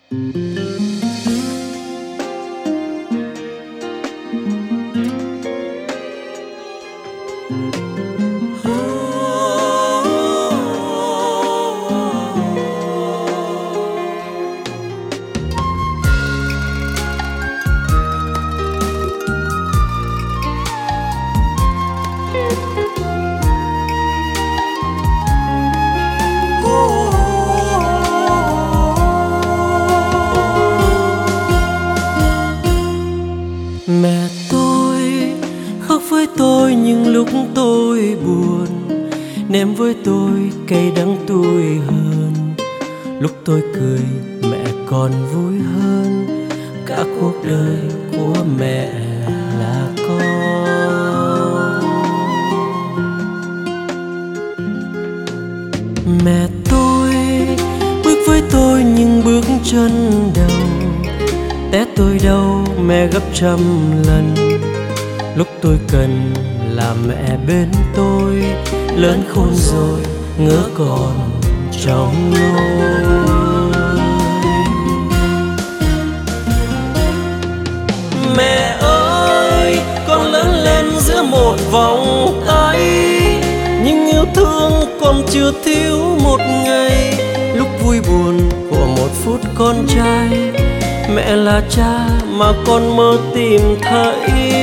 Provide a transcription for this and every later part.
Mẹ tôi khóc với tôi những lúc tôi buồn, ném với tôi cay đắng tủi hơn. Lúc tôi cười mẹ còn vui hơn, cả cuộc đời của mẹ là con. Mẹ tôi bước với tôi những bước chân đầu, té tôi đâu mẹ gấp trăm lần. Lúc tôi cần là mẹ bên tôi, lớn khôn rồi ngỡ còn trong nôi. Mẹ ơi, con lớn lên giữa một vòng tay, nhưng yêu thương con chưa thiếu một ngày. Lúc vui buồn của một phút con trai, mẹ là cha mà con mơ tìm thấy.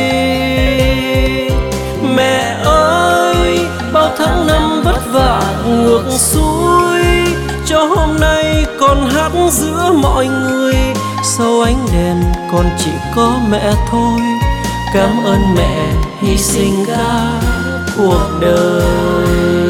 Mẹ ơi, bao tháng năm vất vả ngược xuôi, cho hôm nay con hát giữa mọi người. Sau ánh đèn con chỉ có mẹ thôi, cảm ơn mẹ hy sinh cả cuộc đời.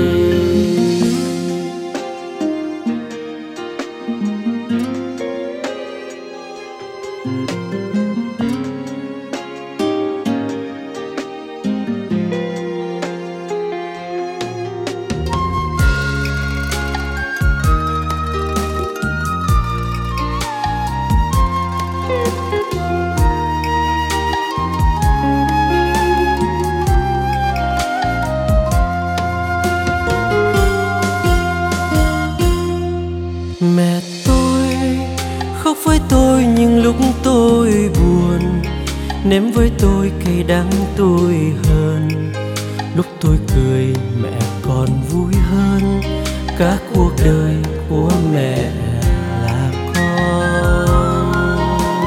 Mẹ tôi khóc với tôi những lúc tôi buồn, ném với tôi cay đắng tủi hơn. Lúc tôi cười mẹ còn vui hơn, cả cuộc đời của mẹ là con.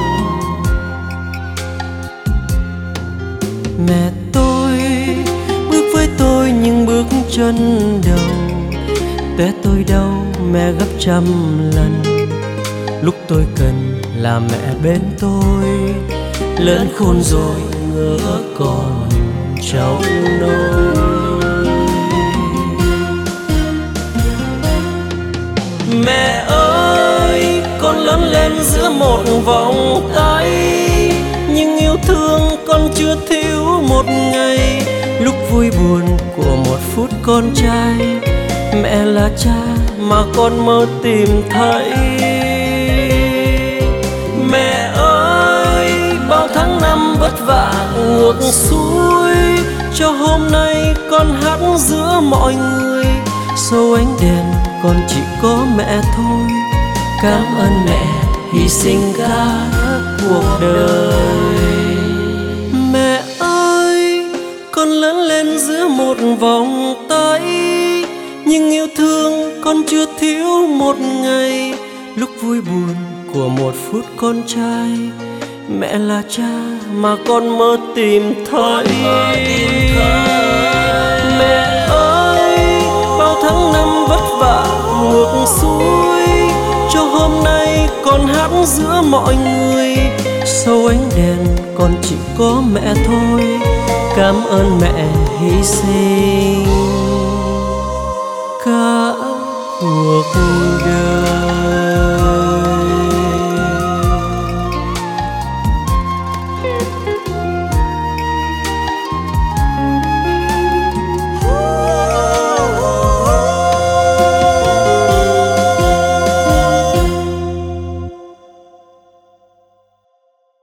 Mẹ tôi bước với tôi những bước chân đầu, té tôi đâu mẹ gấp trăm lần. Lúc tôi cần là mẹ bên tôi, lớn khôn rồi ngỡ còn trong nôi. Mẹ ơi, con lớn lên giữa một vòng tay, nhưng yêu thương con chưa thiếu một ngày. Lúc vui buồn của một phút con trai, mẹ là cha mà con mơ tìm thấy. Mẹ ơi, bao tháng năm vất vả ngược xuôi, cho hôm nay con hát giữa mọi người. Sau ánh đèn con chỉ có mẹ thôi, cảm ơn mẹ hy sinh cả cuộc đời. Mẹ ơi, con lớn lên giữa một vòng tay, nhưng yêu thương con chưa thiếu một ngày. Lúc vui buồn của một phút con trai, mẹ là cha mà con mơ tìm thấy. Mẹ ơi, bao tháng năm vất vả ngược xuôi, cho hôm nay con hát giữa mọi người. Sau ánh đèn con chỉ có mẹ thôi, cảm ơn mẹ hy sinh.